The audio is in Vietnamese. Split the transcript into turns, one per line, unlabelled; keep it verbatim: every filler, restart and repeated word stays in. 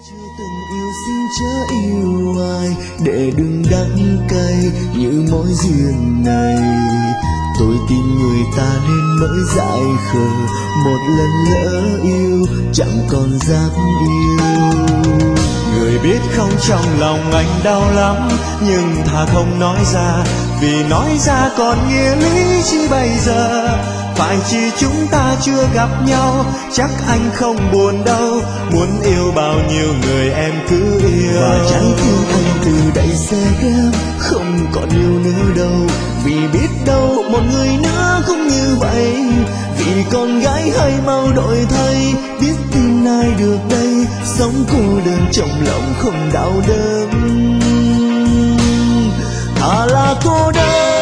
Chưa từng yêu xin chớ yêu ai, để đừng đắng cay như mối duyên này. Tôi tin người ta nên mới dại khờ, một lần lỡ yêu chẳng còn dám yêu.
Người biết không trong lòng anh đau lắm, nhưng thà không nói ra, vì nói ra còn nghĩa lý chi bây giờ. Phải chỉ chúng ta chưa gặp nhau, chắc anh không buồn đâu. Muốn yêu bao nhiêu người em cứ yêu.
Và trái tim anh từ đây sẽ kém, không còn yêu nữa đâu. Vì biết đâu một người nữa cũng như vậy. Vì con gái hay mau đổi thay, biết tin ai được đây. Sống cô đơn trong lòng không đau đớn, thà là cô đơn